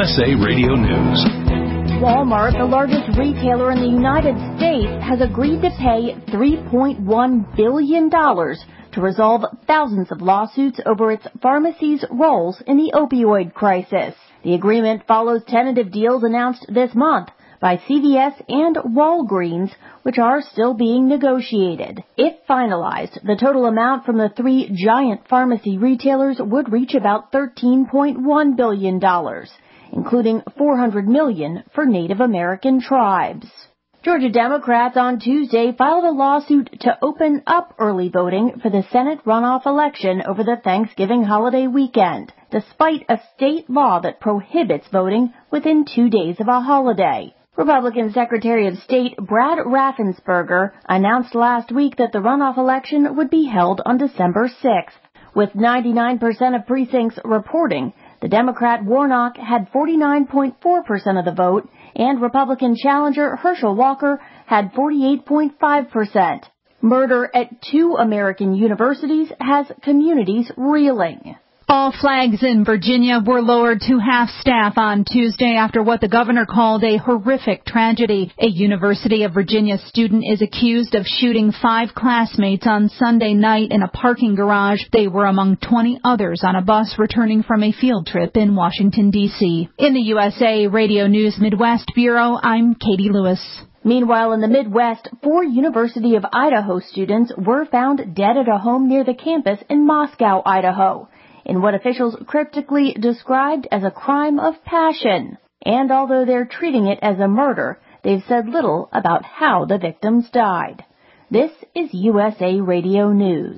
USA Radio News. Walmart, the largest retailer in the United States, has agreed to pay $3.1 billion to resolve thousands of lawsuits over its pharmacy's roles in the opioid crisis. The agreement follows tentative deals announced this month by CVS and Walgreens, which are still being negotiated. If finalized, the total amount from the three giant pharmacy retailers would reach about $13.1 billion, including $400 million for Native American tribes. Georgia Democrats on Tuesday filed a lawsuit to open up early voting for the Senate runoff election over the Thanksgiving holiday weekend, despite a state law that prohibits voting within 2 days of a holiday. Republican Secretary of State Brad Raffensperger announced last week that the runoff election would be held on December 6th. With 99% of precincts reporting, the Democrat Warnock had 49.4% of the vote, and Republican challenger Herschel Walker had 48.5%. Murder at 2 American universities has communities reeling. All flags in Virginia were lowered to half-staff on Tuesday after what the governor called a horrific tragedy. A University of Virginia student is accused of shooting 5 classmates on Sunday night in a parking garage. They were among 20 others on a bus returning from a field trip in Washington, D.C. In the USA Radio News Midwest Bureau, I'm Katie Lewis. Meanwhile, in the Midwest, 4 University of Idaho students were found dead at a home near the campus in Moscow, Idaho, in what officials cryptically described as a crime of passion. And although they're treating it as a murder, they've said little about how the victims died. This is USA Radio News.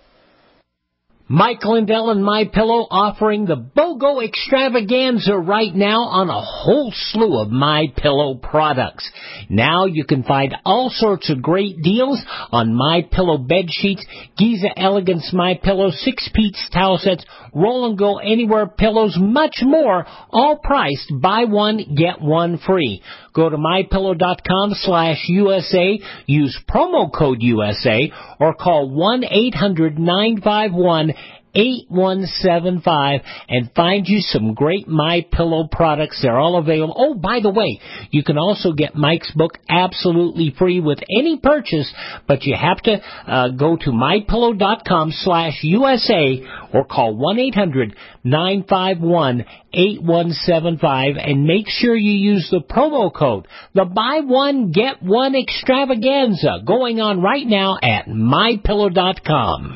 Mike Lindell and MyPillow offering the BOGO extravaganza right now on a whole slew of MyPillow products. Now you can find all sorts of great deals on MyPillow bed sheets, Giza Elegance MyPillow, 6-piece towel sets, Roll and Go Anywhere pillows, much more, all priced buy one, get one free. Go to MyPillow.com/USA, use promo code USA, or call 1-800-951-8175 and find you some great MyPillow products. They're all available. Oh, by the way, you can also get Mike's book absolutely free with any purchase, but you have to go to MyPillow.com/USA or call 1-800-951-8175 and make sure you use the promo code. The buy one, get one extravaganza going on right now at MyPillow.com.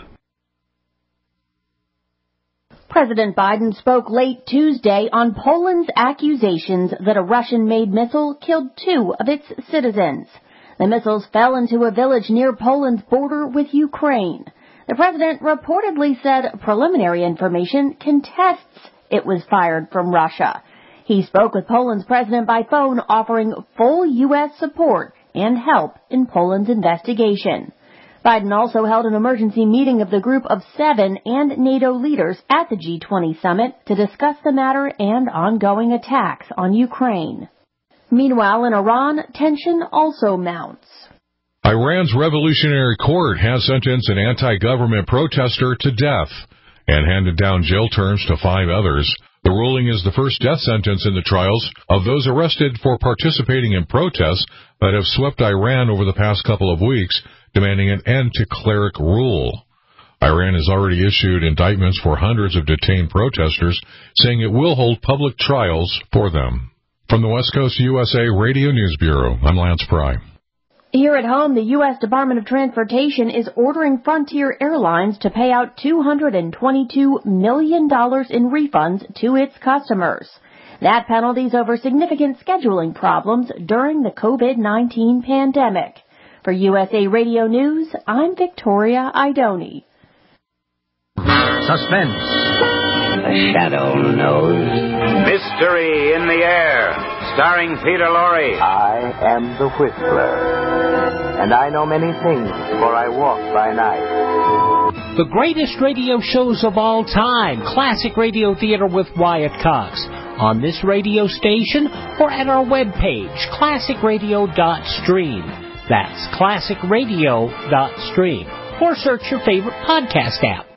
President Biden spoke late Tuesday on Poland's accusations that a Russian-made missile killed 2 of its citizens. The missiles fell into a village near Poland's border with Ukraine. The president reportedly said preliminary information contests it was fired from Russia. He spoke with Poland's president by phone, offering full U.S. support and help in Poland's investigation. Biden also held an emergency meeting of the Group of 7 and NATO leaders at the G20 summit to discuss the matter and ongoing attacks on Ukraine. Meanwhile, in Iran, tension also mounts. Iran's Revolutionary Court has sentenced an anti-government protester to death and handed down jail terms to 5 others. The ruling is the first death sentence in the trials of those arrested for participating in protests that have swept Iran over the past couple of weeks, demanding an end to cleric rule. Iran has already issued indictments for hundreds of detained protesters, saying it will hold public trials for them. From the West Coast USA Radio News Bureau, I'm Lance Pry. Here at home, the U.S. Department of Transportation is ordering Frontier Airlines to pay out $222 million in refunds to its customers. That penalty's over significant scheduling problems during the COVID-19 pandemic. For USA Radio News, I'm Victoria Idoni. Suspense. A shadow knows. Mystery in the air, starring Peter Lorre. I am the Whistler, and I know many things, for I walk by night. The greatest radio shows of all time, Classic Radio Theater with Wyatt Cox, on this radio station or at our webpage, classicradio.stream. That's classicradio.stream. Or search your favorite podcast app.